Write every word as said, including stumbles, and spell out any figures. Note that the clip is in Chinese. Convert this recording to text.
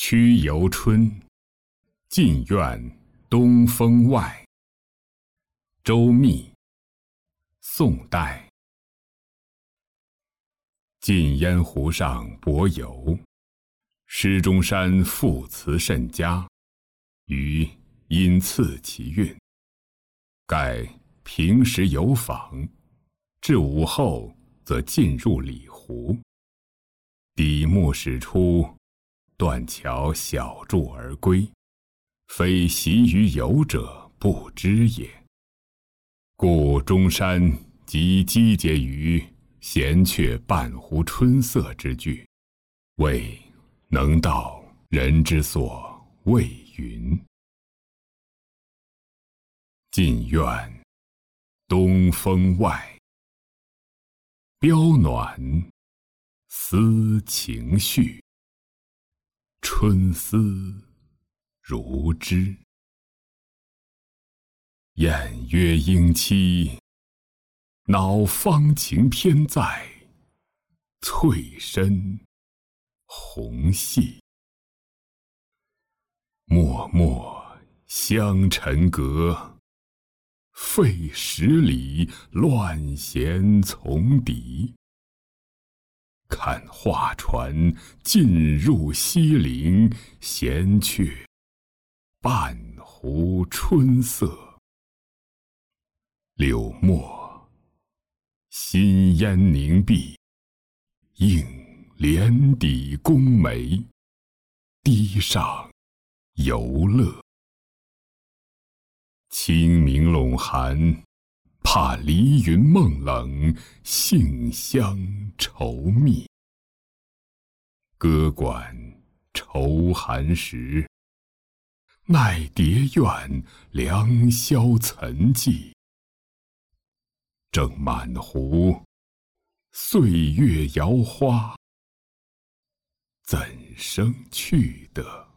曲游春，近院东风外。周密，宋代。近烟湖上泊游，诗中山赋词甚佳，余因赐其韵。盖平时游访，至午后则进入里湖。底幕始出，断桥小筑而归，非习于游者不知也。故中山即积结于闲却半湖春色之句，谓能道人之所谓云。近院东风外，标暖思情绪，春思如织。燕约莺期，恼芳情偏在翠深红细。脉脉香尘阁，费十里乱弦从笛。看画船进入西陵，闲却半湖春色。柳墨新烟凝碧，映帘底宫眉，堤上游乐。清明陇寒，怕离云梦冷，杏香稠密。歌管愁寒时，奈蝶怨良宵岑寂。正满湖，岁月摇花，怎生去得？